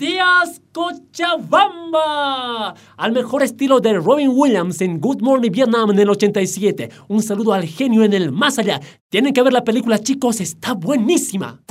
días, Cochabamba. Al mejor estilo de Robin Williams en Good Morning Vietnam en el 87. Un saludo al genio en el más allá. Tienen que ver la película, chicos, está buenísima.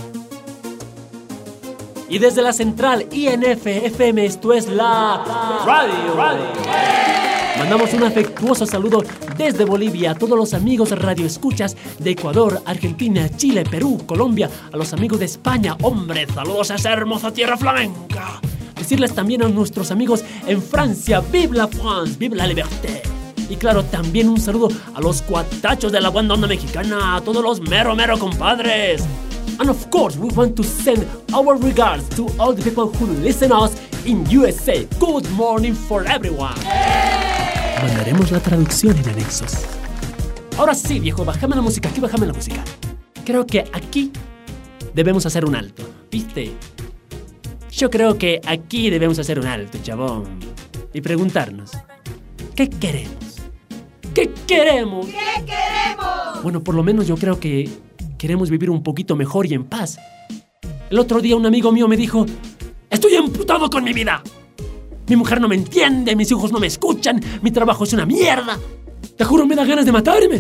Y desde la central INF-FM, esto es la Radio. Mandamos un afectuoso saludo desde Bolivia a todos los amigos radioescuchas de Ecuador, Argentina, Chile, Perú, Colombia, a los amigos de España. ¡Hombre, saludos a esa hermosa tierra flamenca! Decirles también a nuestros amigos en Francia, ¡Vive la France! ¡Vive la liberté! Y claro, también un saludo a los cuatachos de la buena onda mexicana, a todos los mero compadres. And of course, we want to send our regards to all the people who listen us in USA. Good morning for everyone. Mandaremos la traducción en anexos. Ahora sí, viejo, bájame la música, aquí bájame la música. Creo que aquí debemos hacer un alto, ¿viste? Yo creo que aquí debemos hacer un alto, chabón. Y preguntarnos, ¿qué queremos? ¿Qué queremos? ¿Qué queremos? Bueno, por lo menos yo creo que queremos vivir un poquito mejor y en paz. El otro día un amigo mío me dijo, estoy emputado con mi vida. Mi mujer no me entiende, mis hijos no me escuchan, mi trabajo es una mierda. Te juro, me da ganas de matarme.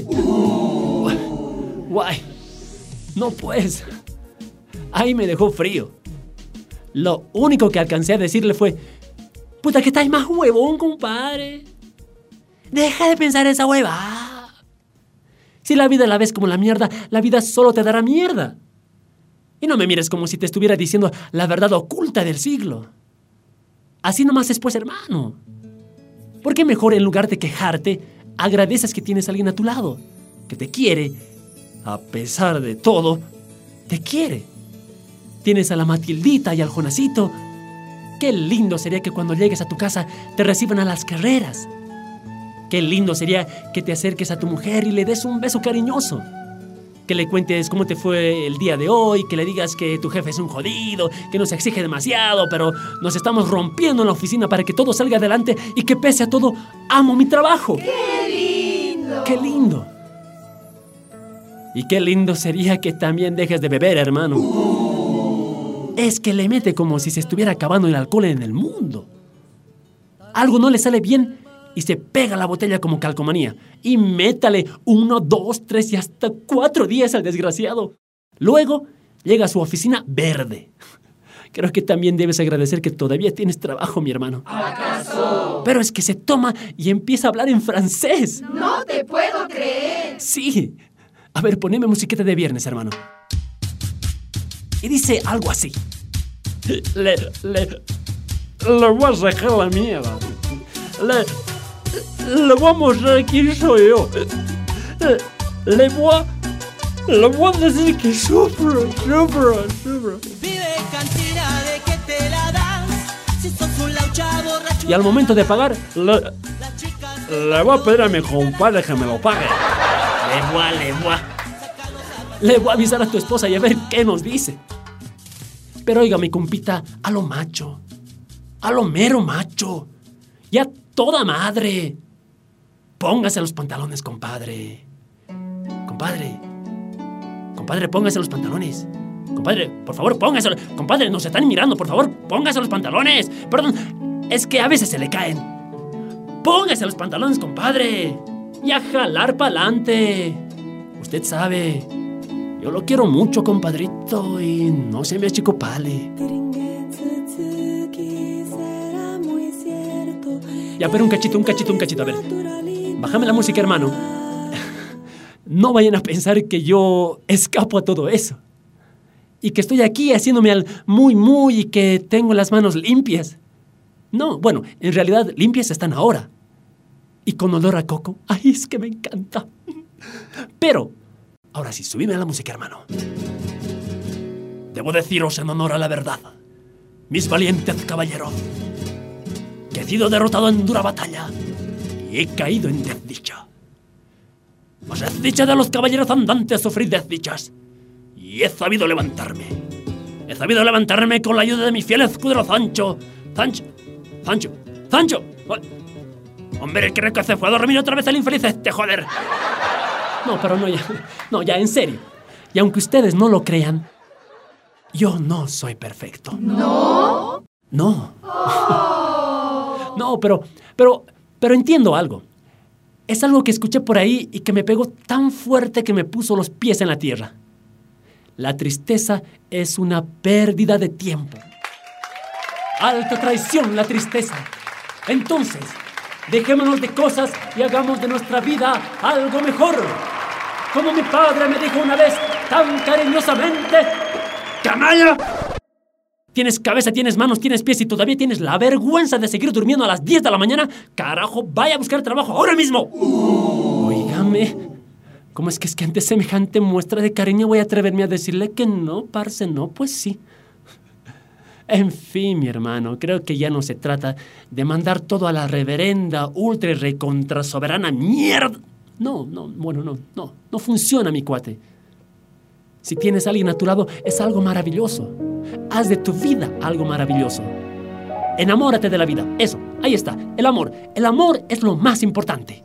Guay. No pues. Ahí me dejó frío. Lo único que alcancé a decirle fue, puta que estás más huevón, compadre. Deja de pensar esa hueva. Si la vida la ves como la mierda, la vida solo te dará mierda. Y no me mires como si te estuviera diciendo la verdad oculta del siglo. Así nomás es, pues, hermano. ¿Por qué mejor en lugar de quejarte, agradeces que tienes a alguien a tu lado, que te quiere, a pesar de todo, te quiere? Tienes a la Matildita y al Jonasito. Qué lindo sería que cuando llegues a tu casa te reciban a las carreras. Qué lindo sería que te acerques a tu mujer y le des un beso cariñoso. Que le cuentes cómo te fue el día de hoy, que le digas que tu jefe es un jodido, que nos exige demasiado, pero nos estamos rompiendo en la oficina para que todo salga adelante y que pese a todo, amo mi trabajo. ¡Qué lindo! ¡Qué lindo! Y qué lindo sería que también dejes de beber, hermano. Es que le mete como si se estuviera acabando el alcohol en el mundo. Algo no le sale bien y se pega la botella como calcomanía. Y métale 1, 2, 3 y hasta 4 días al desgraciado. Luego llega a su oficina verde. Creo que también debes agradecer que todavía tienes trabajo, mi hermano. ¿Acaso? Pero es que se toma y empieza a hablar en francés. No te puedo creer. Sí. A ver, poneme musiqueta de viernes, hermano. Y dice algo así. Le voy a sacar la mierda. Le voy a mostrar quién soy yo. Le voy a decir que sufro. Vive cantidad de que te la das. Si sos un laucha borracho. Y al momento de pagar, Las chicas le voy a pedir a mi compadre que me lo pague. Le voy a avisar a tu esposa y a ver qué nos dice. Pero oiga, mi compita, a lo macho. A lo mero macho. Y a toda madre. Póngase los pantalones, compadre. Compadre, póngase los pantalones. Compadre, por favor, póngase. Compadre, nos están mirando, por favor, póngase los pantalones. Perdón, es que a veces se le caen. Póngase los pantalones, compadre. Y a jalar pa'lante. Usted sabe, yo lo quiero mucho, compadrito, y no se me achicopale. Ya, pero un cachito, a ver. Bájame la música, hermano. No vayan a pensar que yo escapo a todo eso. Y que estoy aquí haciéndome al muy y que tengo las manos limpias. No, bueno, en realidad limpias están ahora. Y con olor a coco. ¡Ay, es que me encanta! Pero, ahora sí, subime a la música, hermano. Debo deciros en honor a la verdad, mis valientes caballeros, que he sido derrotado en dura batalla y he caído en desdicha. Mas desdicha de los caballeros andantes sufrir desdichas. Y he sabido levantarme. He sabido levantarme con la ayuda de mi fiel escudero Sancho. ¡Sancho! Hombre, creo que se fue a dormir otra vez el infeliz joder. No, pero no, ya, en serio. Y aunque ustedes no lo crean, yo no soy perfecto. ¿No? No. No, pero entiendo algo. Es algo que escuché por ahí y que me pegó tan fuerte que me puso los pies en la tierra. La tristeza es una pérdida de tiempo. Alta traición la tristeza. Entonces, dejémonos de cosas y hagamos de nuestra vida algo mejor. Como mi padre me dijo una vez tan cariñosamente: ¡canalla! Tienes cabeza, tienes manos, tienes pies y todavía tienes la vergüenza de seguir durmiendo a las 10 de la mañana. ¡Carajo, vaya a buscar trabajo ahora mismo! Óigame, ¿cómo es que ante semejante muestra de cariño voy a atreverme a decirle que no, parce? No, pues sí. En fin, mi hermano, creo que ya no se trata de mandar todo a la reverenda, ultra y recontra soberana mierda. No funciona, mi cuate. Si tienes a alguien a tu lado, es algo maravilloso. Haz de tu vida algo maravilloso. Enamórate de la vida. Eso, ahí está, el amor. El amor es lo más importante.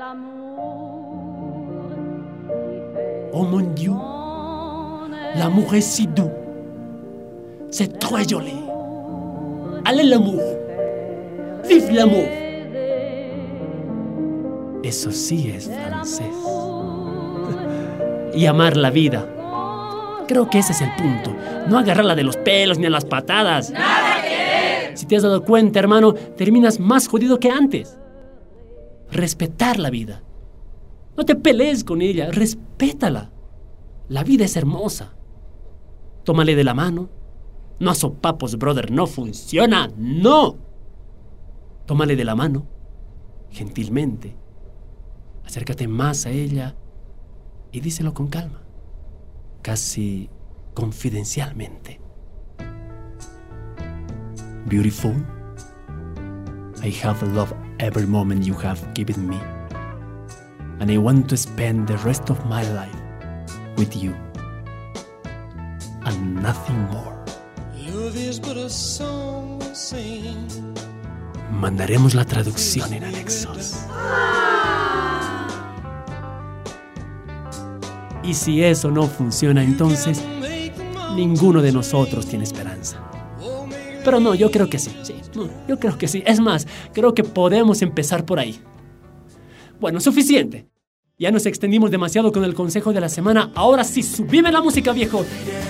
Oh mon Dieu, l'amour est si doux. C'est très joli. Allez l'amour. Vive l'amour. Eso sí es francés. Y amar la vida. Creo que ese es el punto. No agarrarla de los pelos ni a las patadas. ¡Nada que ver! Si te has dado cuenta, hermano, terminas más jodido que antes. Respetar la vida. No te pelees con ella, respétala. La vida es hermosa. Tómale de la mano. No a sopapos, brother, no funciona, no. Tómale de la mano, gentilmente. Acércate más a ella y díselo con calma, casi confidencialmente. Beautiful, I have loved every moment you have given me, and I want to spend the rest of my life with you, and nothing more. Love is but a song we sing. Mandaremos la traducción en anexos. Y si eso no funciona, entonces ninguno de nosotros tiene esperanza. Pero no, yo creo que sí. Yo creo que sí. Es más, creo que podemos empezar por ahí. Bueno, suficiente. Ya nos extendimos demasiado con el consejo de la semana. Ahora sí, subime la música, viejo.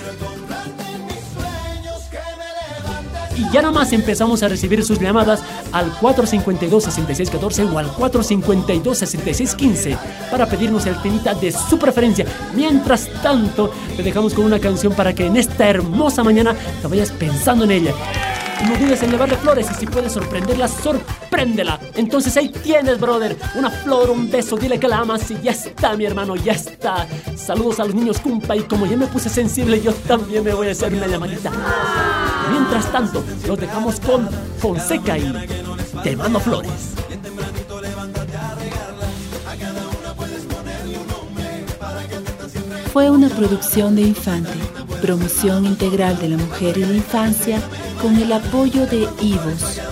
Y ya nomás empezamos a recibir sus llamadas al 452-6614 o al 452-6615 para pedirnos el temita de su preferencia. Mientras tanto, te dejamos con una canción para que en esta hermosa mañana te vayas pensando en ella. No dudes en llevarle flores y si puedes sorprenderla, sorpréndela. Entonces ahí tienes, brother, una flor, un beso, dile que la amas y ya está, mi hermano, ya está. Saludos a los niños cumpa y como ya me puse sensible, yo también me voy a hacer una llamadita. Mientras tanto, los dejamos con Fonseca y Te Mando Flores. Fue una producción de Infante, promoción integral de la mujer y la infancia con el apoyo de IVOS.